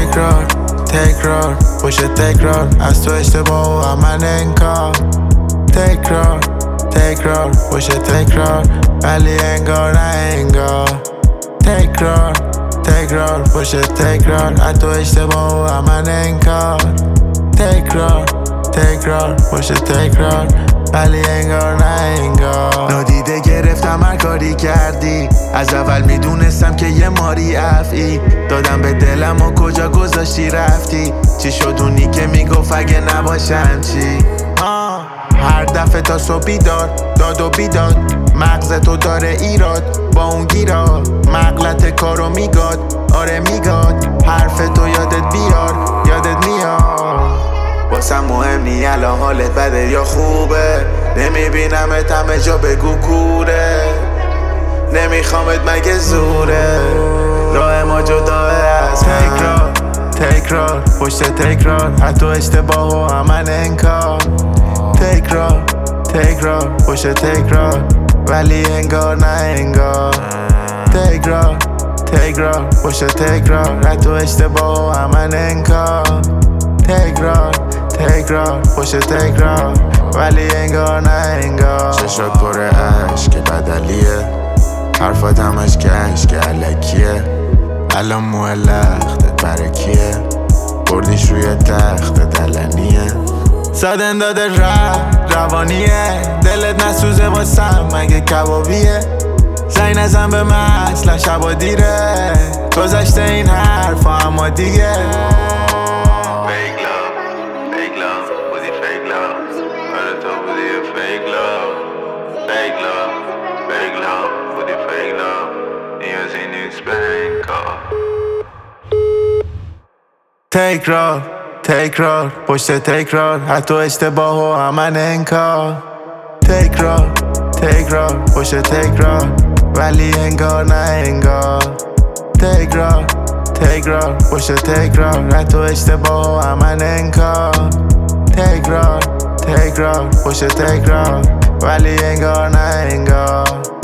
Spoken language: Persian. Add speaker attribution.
Speaker 1: تکرار پشت تکرار، از تو اشتباه و من انکار. تکرار پشت تکرار، ولی انگار نه انگار. تکرار پشت تکرار، از تو اشتباه و من انکار. تکرار پشت تکرار، ولی انگار نه انگار. نادیده گرفتم هر کاری کردی، از اول میدونستم که یه ماری افعی. دادم به دلم و کجا گذاشتی رفتی؟ چی شد اونی که میگفت اگه نباشم چی؟ هر دفعه تا صبح بیدار، داد و بیداد، مغز تو داره ایراد با اون گیرا. مغلط کارو میگاد، آره میگاد، حرف تو یادت میاد. واسم مهم نی الان حالت بده یا خوبه، نمیبینمت همه جا بگو کوره. نمیخوامت مگه زوره، راه ما جداه از تکرار پشت تکرار، حتی اشتباه و همن انکار. تکرار پشت تکرار، ولی انگار نه انگار. تکرار پشت تکرار، حتی اشتباه و همن انکار. تکرار پشت تکرار، ولی انگار نه انگار. چشات پر عشق بدلیه، حرفات همش که علکیه. الان مولختت برکیه، بردیش روی تخت دلنیه. زدن داده روانیه، دلت نسوزه واسم مگه کبابیه. زنگ نزن به من اصلا شبا دیره، گذشته این حرفا اما دیگه. تکرار پشت تکرار، حتی اشتباه و همن انکار. تکرار پشت تکرار، ولی انگار نه انگار. تکرار پشت تکرار، حتی اشتباه و همن انکار. تکرار پشت تکرار، ولی انگار نه انگار.